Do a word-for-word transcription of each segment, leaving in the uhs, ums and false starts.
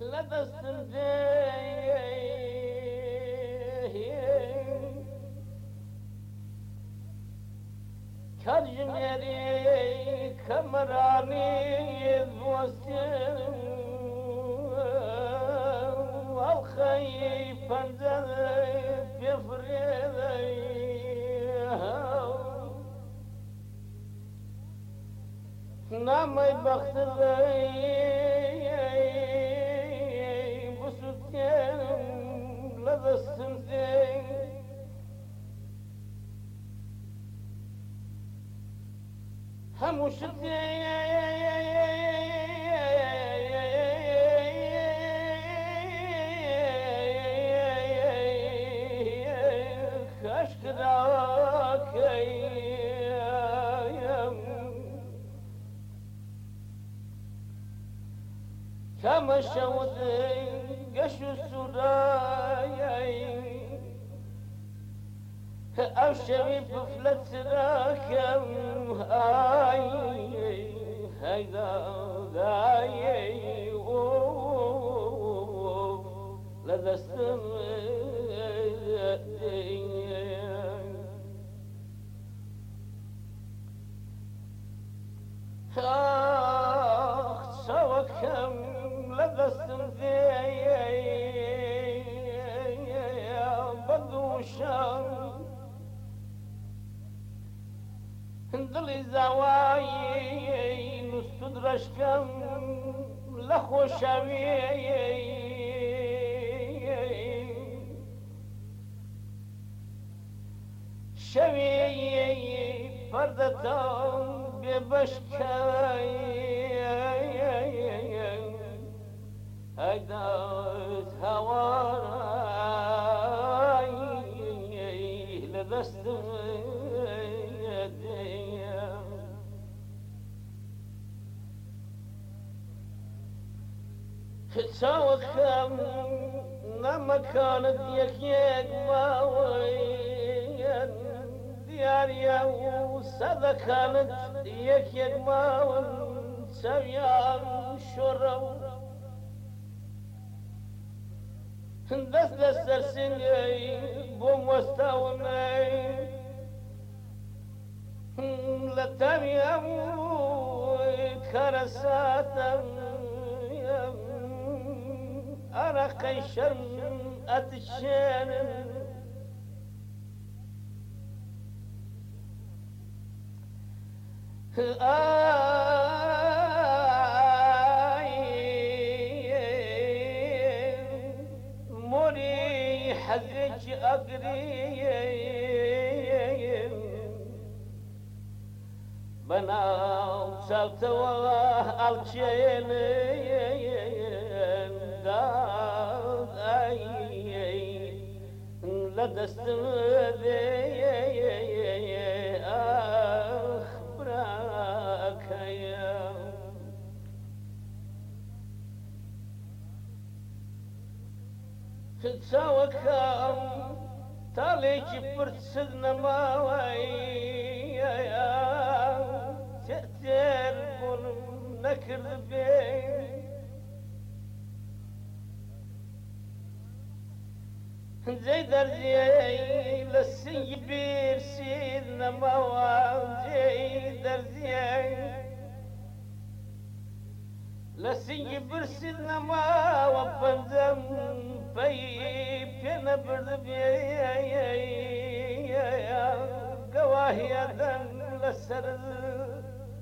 لدستم دی كالجميري كمراني بوستم والخي فنزل في فريدي نامي بختلي بسوتين لدستم دي هموشتي كشكراك كما شودي قشو السرايا أو شريف فلت راكم هاي هيدا داي لدستم آخ سوكم لدستم بدوشم دڵی زاوایی نوستودرشکم لە خۆشەوی شەوی پەردەتان بێبەشکای هەیدات هەوارای لە دەستم تساوكم لما كانت يك يك ماوين دياريا وسادة كانت يك يك ماوين سويان شرو دس دس سرسنجي بوم وستاوني لتانيا كرساتم أنا قيشر أتشان موري حقك أقري بنا سالتوا الشين لدستم ذي أخبرك يا تساوكم تاليك برتسدنا ماوي تأتير بون نكر بين زي درزي لسي بير سيدنا موال زي درزي لسي بير سيدنا ما وبنزم في بينا برد بي قواهي دن لسرد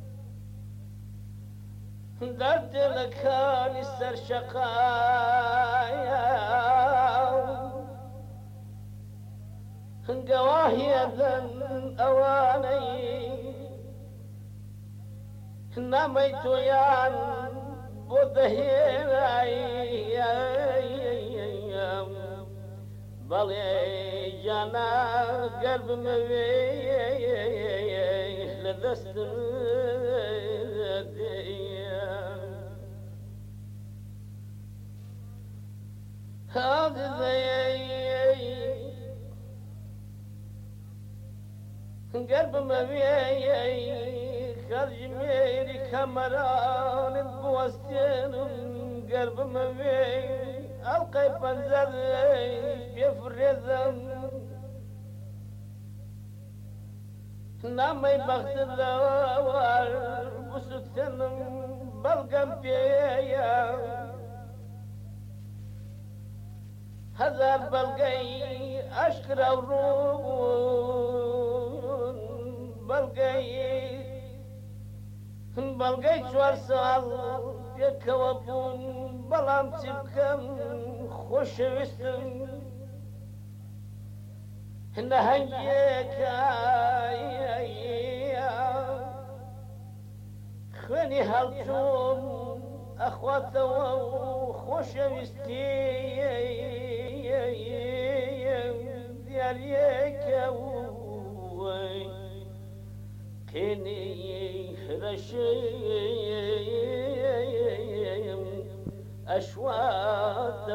درد لكان السر شقايا قواهي ذن أواني نميت يان بذهيري بلي جانا قلب موي لدست هذا قلب موي خرج ميري كمران بوستين قلبم وي ألقي بنزل بيفرزم نامي بخت الأول بسكتن بلقم فيا هزار بلقي أشكر ورون بلقي بلقي شوار سال يكوابون بلام تبكم خوش وستم نهنجيك خواني هالتوم أخواته وخوش وستي دياليك كيني رشيم أشوات